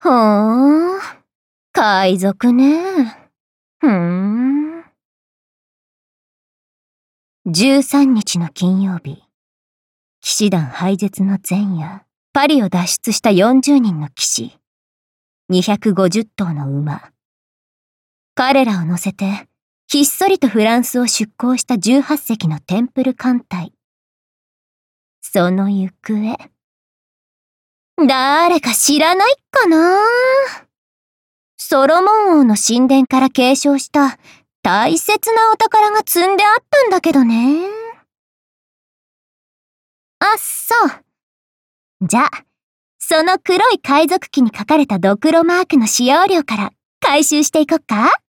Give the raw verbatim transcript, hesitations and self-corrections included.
ほーん。海賊ね。ふーん。じゅうさんにちの金曜日。騎士団廃絶の前夜、パリを脱出したよんじゅうにんの騎士。にひゃくごじゅっとうの馬。彼らを乗せて、ひっそりとフランスを出港したじゅうはっせきのテンプル艦隊。その行方。誰か知らないかな？ソロモン王の神殿から継承した大切なお宝が積んであったんだけどね。あ、そう。じゃあ、その黒い海賊旗に書かれたドクロマークの使用料から回収していこっか？